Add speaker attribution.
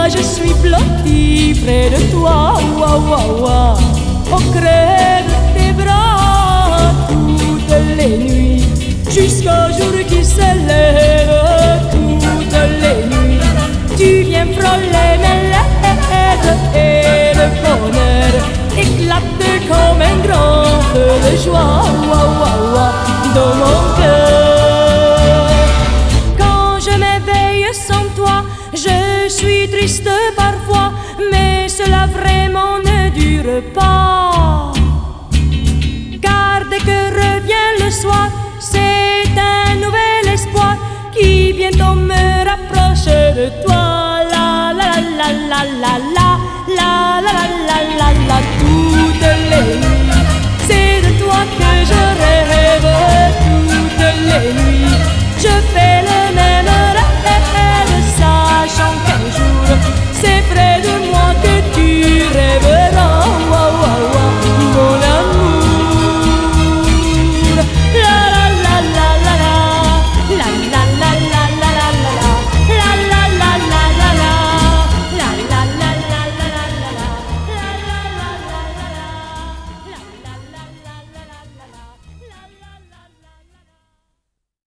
Speaker 1: je suis blottie près de toi, ouah, ouah, ouah, au creux de tes bras toutes les nuits, jusqu'au jour qui se lève toutes les nuits. Tu viens frôler mes lèvres et le bonheur éclate comme un grand feu de joie, ouah, ouah, ouah, dans mon cœur. Quand je m'éveille sans toi, je suis triste parfois, mais cela vraiment ne dure pas. Car dès que revient le soir, c'est un nouvel espoir qui bientôt me rapproche de toi. La la la la la la la la la la la la, toutes les nuits, c'est de toi que je rêve toutes les nuits. Je fais